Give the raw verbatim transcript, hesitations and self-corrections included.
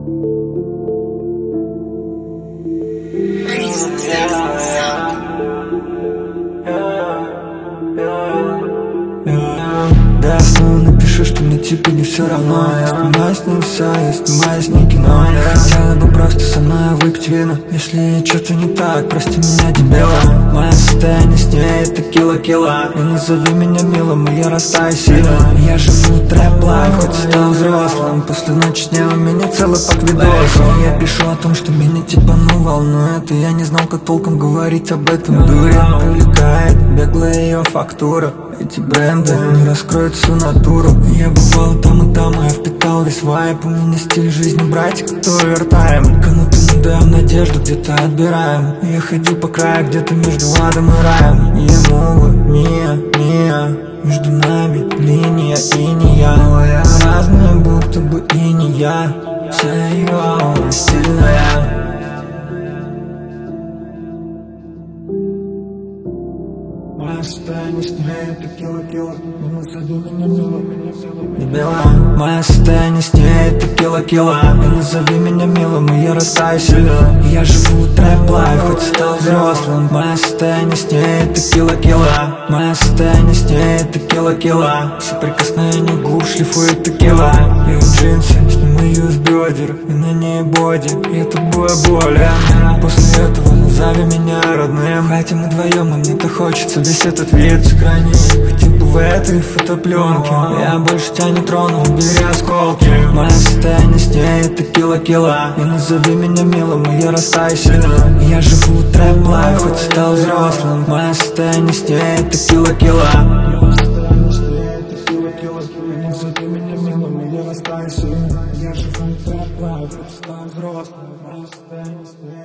Да я снова напишу, что мне типа не все равно. Я снимаю с ней все, я снимаю с ней кино. Я хотела бы просто со мной выпить вино. Если что-то не так, прости меня, дебила. Мое состояние с ней это кило-кило. И назови меня милым, и я растаю сильно. Я живу трэп-лайф, хоть и стал взрослым. После ночи с ней у меня целый пак видосов. Я пишу о том, что меня типа ну волнует. И я не знал, как толком говорить об этом дуре. Привлекает беглая ее фактура. Эти бренды не раскроют всю натуру. Я бывал там и там, и я впитал весь вайп. У меня стиль жизни, братья, который вертаем. Кому-то мы даем надежду, где-то отбираем. Я ходил по краю, где-то между адом и раем. Ему вы, Мия, Мия. Между нами линия иния. Разные, будто бы и не я. Вся ее аура стильная. Моя состояние с ней это кило-кило. Не назови меня милым, не бела. Мое состояние с ней это кило-кило. Не назови меня милым, и я растаю сильно. Я живу трэп-лайф, хоть и стал взрослым. Мое состояние с ней это кило-кило. Мое состояние с ней это кило-кило. Все прикосновения губ шлифует текила. Ее джинсы, снимаю с бедер, и на ней боди, и это боя боли. После этого назови меня родным. Хотя мы вдвоем, и мне-то хочется весь этот вид сохранить. Хотя бы в этой фотопленке. Я больше тебя не трону, убери осколки. Мое состояние с ней это кило-кило. И назови меня милым, и я растаю сильно. Я живу трэп-лайф, хоть и стал взрослым. Мое состояние с ней это кило-кило. Я живу трэп-лайф, хоть и стал взрослым. Мое состояние с ней